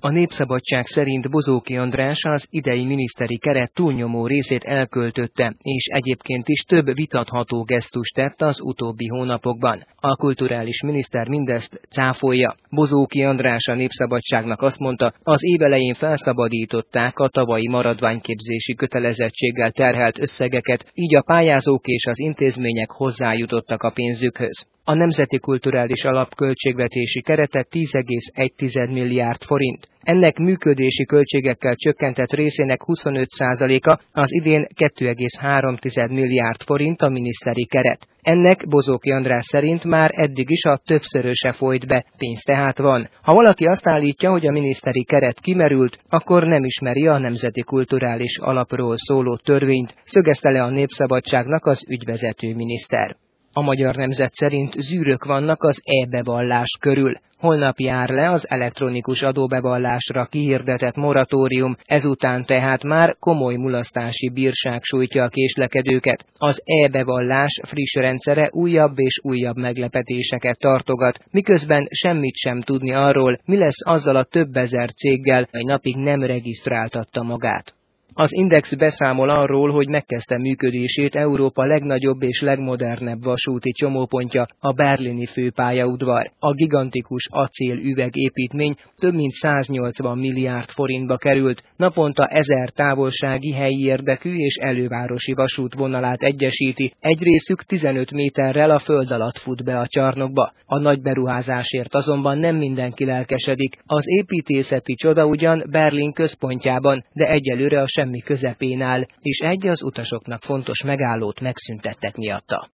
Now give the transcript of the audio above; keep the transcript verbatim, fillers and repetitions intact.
A Népszabadság szerint Bozóki András az idei miniszteri keret túlnyomó részét elköltötte, és egyébként is több vitatható gesztust tett az utóbbi hónapokban. A kulturális miniszter mindezt cáfolja. Bozóki András a Népszabadságnak azt mondta, az év elején felszabadították a tavalyi maradványképzési kötelezettséggel terhelt összegeket, így a pályázók és az intézmények hozzájutottak a pénzükhöz. A Nemzeti Kulturális Alap költségvetési kerete tíz egész egy milliárd forint. Ennek működési költségekkel csökkentett részének huszonöt százaléka az idén két egész három milliárd forint a miniszteri keret. Ennek Bozóki András szerint már eddig is a többszöröse folyt be, pénz tehát van. Ha valaki azt állítja, hogy a miniszteri keret kimerült, akkor nem ismeri a Nemzeti Kulturális Alapról szóló törvényt, szögezte le a Népszabadságnak az ügyvezető miniszter. A Magyar Nemzet szerint zűrök vannak az e-bevallás körül. Holnap jár le az elektronikus adóbevallásra kihirdetett moratórium, ezután tehát már komoly mulasztási bírság sújtja a késlekedőket. Az e-bevallás friss rendszere újabb és újabb meglepetéseket tartogat, miközben semmit sem tudni arról, mi lesz azzal a több ezer céggel, mely napig nem regisztráltatta magát. Az Index beszámol arról, hogy megkezdte működését Európa legnagyobb és legmodernebb vasúti csomópontja, a berlini főpályaudvar. A gigantikus acélüvegépítmény több mint száznyolcvan milliárd forintba került, naponta ezer távolsági helyi érdekű és elővárosi vasútvonalát egyesíti, egy részük tizenöt méterrel a föld alatt fut be a csarnokba. A nagy beruházásért azonban nem mindenki lelkesedik. Az építészeti csoda ugyan Berlin központjában, de egyelőre a semmi közepén áll, és egy az utasoknak fontos megállót megszüntettek miatta.